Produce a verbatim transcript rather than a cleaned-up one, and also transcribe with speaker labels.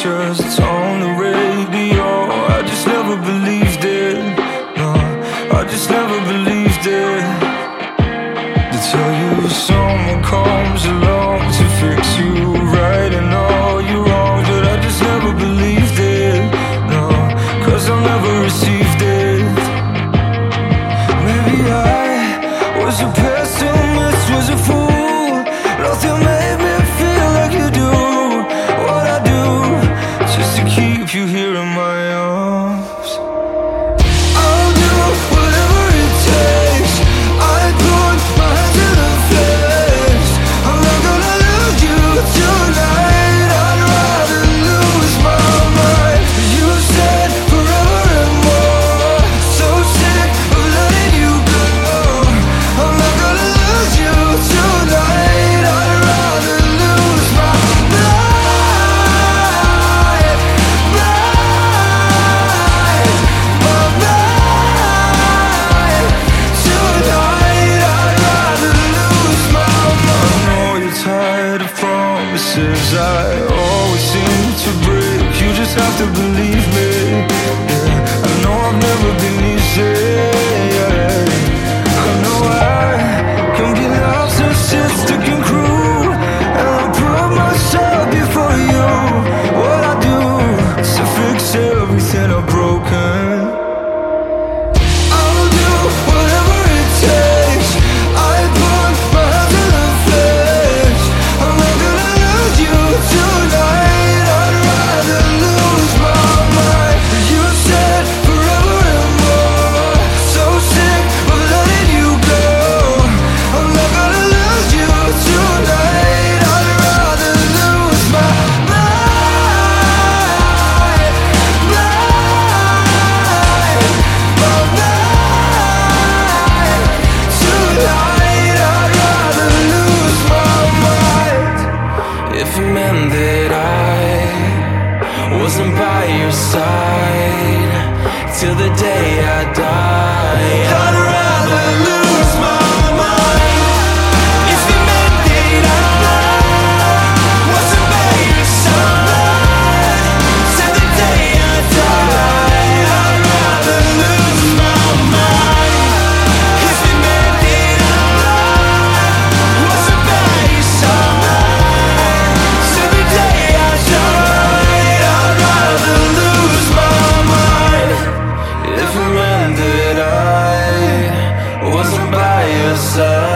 Speaker 1: pictures, it's on the radio. I just never believed it, no, I just never believed it. To tell you someone comes along to fix you right and all your wrongs, but I just never believed it, no, cause I never received it. Maybe I was a pessimist, was a fool. Nothing made me feel like you do what I do, just to keep you here in my arms. I'll do whatever it takes. I put my hands to the face. I'm not gonna lose you tonight. I'd rather lose my mind. You said forever and more. So sick of letting you go. I'm not gonna lose you tonight. I'd rather lose my mind, mind, my mind. Tonight I'd rather lose my mind. I know you're tired of promises I always seem to break. You just have to believe me, yeah. I know I've never been easy, yeah. I know I can be narcissistic and cruel, and I put myself before you. What I do is to fix everything I've broken. I'll do whatever it takes. I put my hands to the face. I'm not gonna lose you tonight. I'd rather lose my mind. You said forever and more. So sick of letting you go. I'm not gonna lose you tonight. I'd rather lose my mind, mind, my mind. Tonight I'd rather lose my mind. If it meant that I wasn't by your side till the day I die, I'd rather lose my mind. If it meant that I wasn't by your side till the day I die, I'd rather lose my mind. If it meant that I wasn't by your side till the day I die, I'd rather lose my mind. If it meant that I wasn't by your side